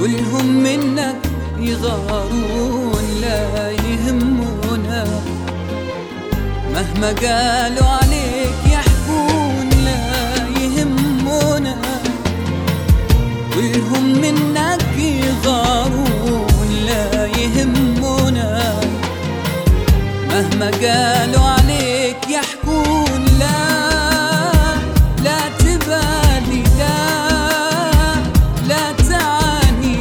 كلهم منك يغارون لا يهمونا، مهما قالوا عليك يحكون لا يهمونا. كلهم منك يغارون لا يهمونا، مهما قالوا عليك يحكون لا تبالي لا تعاني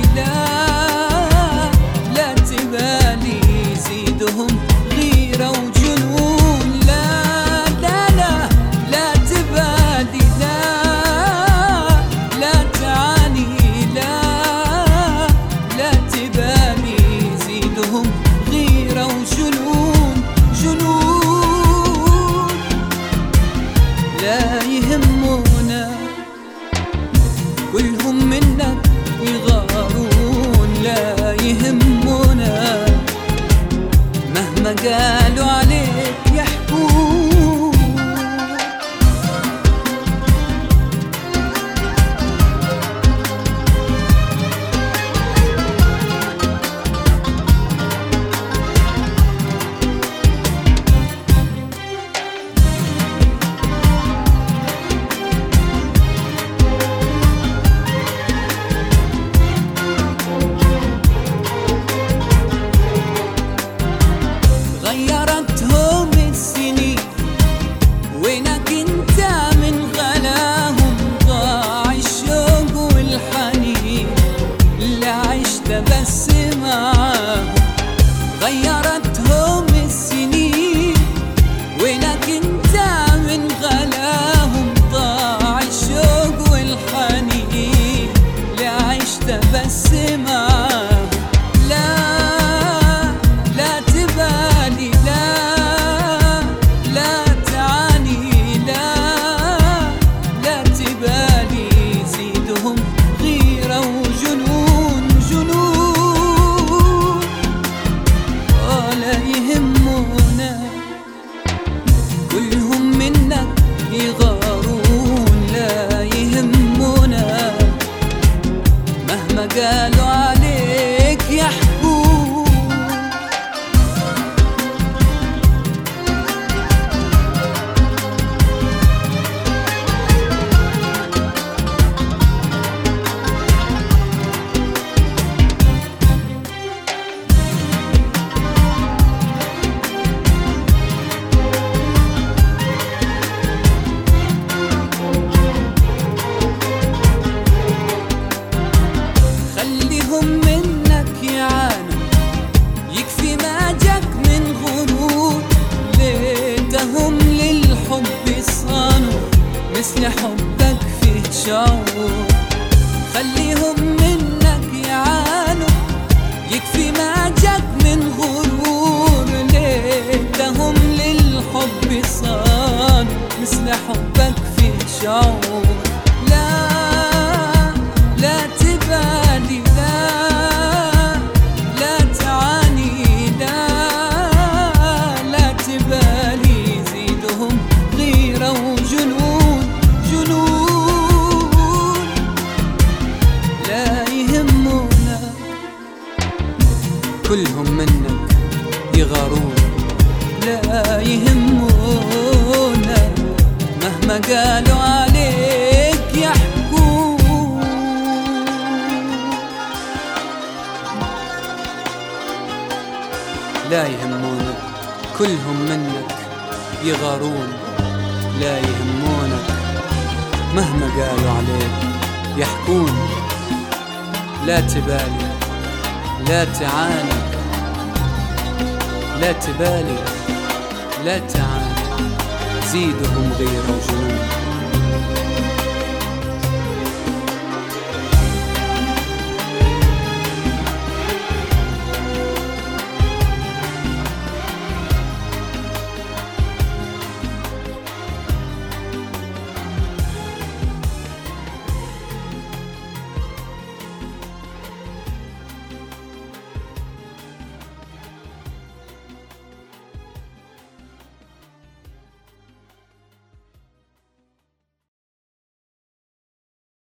لا تبالي، يزيدهم غيرة وجنون. لا تبالي لا تعاني لا تبالي، يزيدهم غيرة وجنون لا يهمونا. كلهم منك يغارون لا يهمونا، مهما قالوا عليك يحكون. غيرتهم السنين، وينك انت من غلاهم؟ ضاع الشوق والحنين اللي عشت بس معاهم. غيرتهم السنين، وينك انت من غلاهم؟ ضاع الشوق والحنين اللي عشت بس معاهم. لا تبالي لا تعاني لا تبالي، يزيدهم غيرة وجنون لا يهمونا. كلهم منك يغارون لا يهمونا، مهما قالوا عليك يحكون. خليهم منك يعانوا، يكفي ما جاك من غرور. ليتهم للحب صانوا، مثل حبك فيه شعور. خليهم منك يعانوا، يكفي ما جاك من غرور. ليتهم للحب صانوا، مثل حبك فيه شعور. لا تبالي لا تعاني لا تبالي، يزيدهم غيرة وجنون لا يهمونا. كلهم منك يغارون لا يهمونا، مهما قالوا عليك يحكون. لا يهمونك، كلهم منك يغارون لا يهمونك، مهما قالوا عليك يحكون. لا تبالي لا تعاني لا تبالي لا تعاني، زيدهم غيرة وجنون.